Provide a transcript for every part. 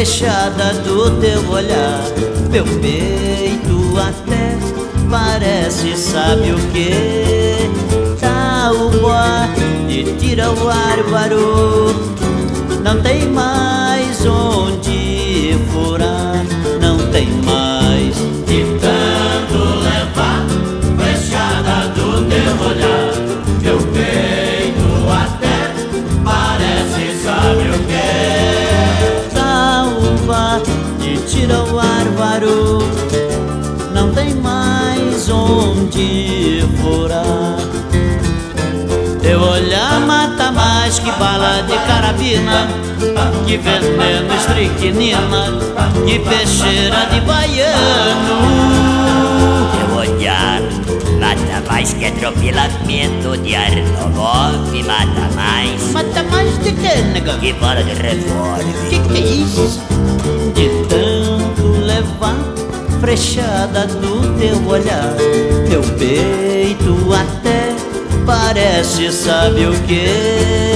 frechada do teu olhar. Meu peito até parece, sabe o que? Tauba e tira o bárbaro. Não tem mais onde furar, não tem mais. De tanto levar frechada do teu olhar, meu peito até parece, sabe o que? Tauba e tira o bárbaro. Não tem mais onde furar. Teu olhar mata mais que bala de carabina, que veneno, estricnina, que peixeira de baiano. Teu olhar mata mais que atropelamento de Arnov. Mata mais. Mata mais de que, nega? Que bala de revólver. Que é isso? De tanto levar frechada do teu olhar, meu peito até parece, sabe o que?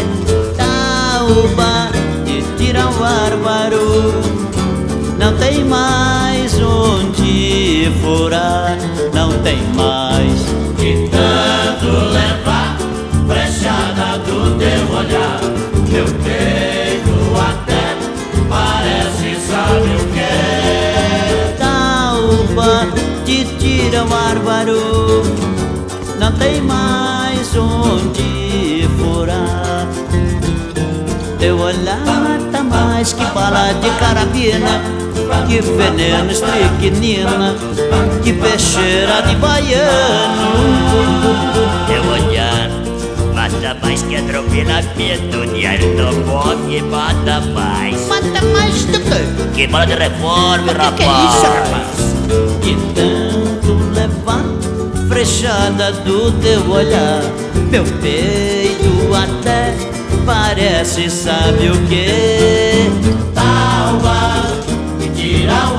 Tauba e tira o bárbaro. Não tem mais onde furar, não tem mais. De tanto levar frechada do teu olhar, meu peito até parece, sabe o que? Tauba te tira o bárbaro. Não tem mais onde furar. Teu olhar mata mais que bala de carabina, que veneno, estricnina, que peixeira de baiano. Teu olhar mata mais que atropelamento de Arnov. Mata mais. Mata mais do Que bala de revólver, que é isso, rapaz. rapaz? De tanto levar frechada do teu olhar, meu peito até parece, sabe o que? Tauba e tira o